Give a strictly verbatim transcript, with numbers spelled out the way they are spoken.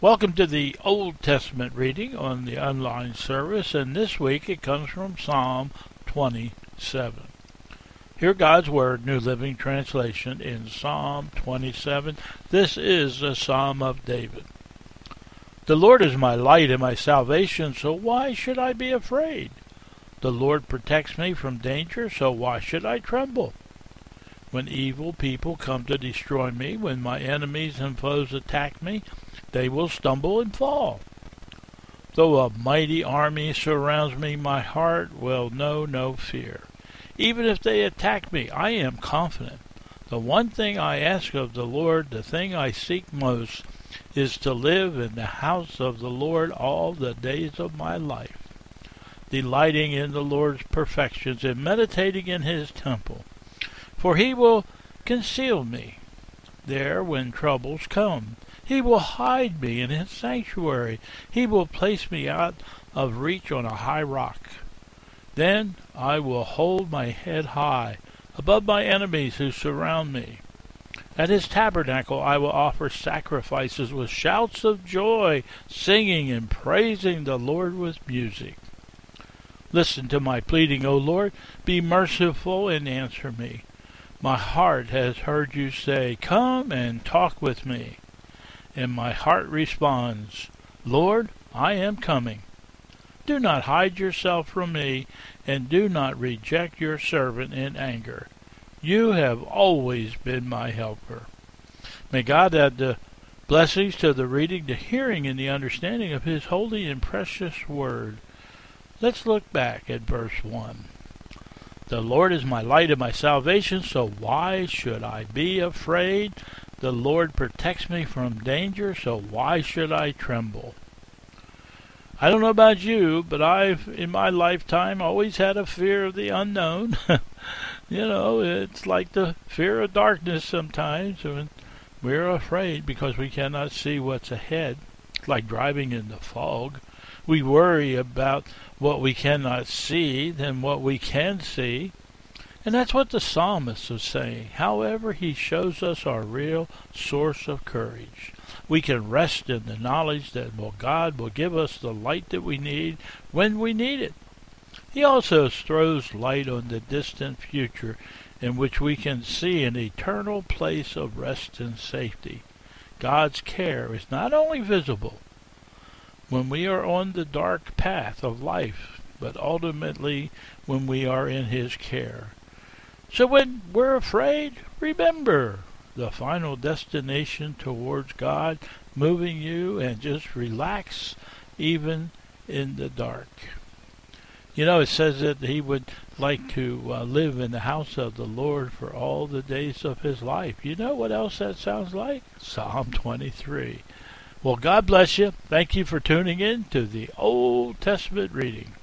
Welcome to the Old Testament reading on the online service, and this week it comes from Psalm twenty-seven. Hear God's Word, New Living Translation, in Psalm twenty-seven. This is a Psalm of David. The Lord is my light and my salvation, so why should I be afraid? The Lord protects me from danger, so why should I tremble? When evil people come to destroy me, when my enemies and foes attack me, they will stumble and fall. Though a mighty army surrounds me, my heart will know no fear. Even if they attack me, I am confident. The one thing I ask of the Lord, the thing I seek most, is to live in the house of the Lord all the days of my life, delighting in the Lord's perfections and meditating in his temple. For he will conceal me there when troubles come. He will hide me in his sanctuary. He will place me out of reach on a high rock. Then I will hold my head high above my enemies who surround me. At his tabernacle I will offer sacrifices with shouts of joy, singing and praising the Lord with music. Listen to my pleading, O Lord. Be merciful and answer me. My heart has heard you say, "Come and talk with me." And my heart responds, "Lord, I am coming." Do not hide yourself from me, and do not reject your servant in anger. You have always been my helper. May God add the blessings to the reading, the hearing, and the understanding of his holy and precious word. Let's look back at verse one. The Lord is my light and my salvation, so why should I be afraid? The Lord protects me from danger, so why should I tremble? I don't know about you, but I've, in my lifetime, always had a fear of the unknown. You know, it's like the fear of darkness sometimes, when we're afraid because we cannot see what's ahead. It's like driving in the fog. We worry about what we cannot see than what we can see. And that's what the psalmist is saying. However, he shows us our real source of courage. We can rest in the knowledge that well, God will give us the light that we need when we need it. He also throws light on the distant future in which we can see an eternal place of rest and safety. God's care is not only visible when we are on the dark path of life, but ultimately when we are in his care. So when we're afraid, remember the final destination towards God, moving you, and just relax even in the dark. You know, it says that he would like to uh, live in the house of the Lord for all the days of his life. You know what else that sounds like? Psalm twenty-three. Well, God bless you. Thank you for tuning in to the Old Testament reading.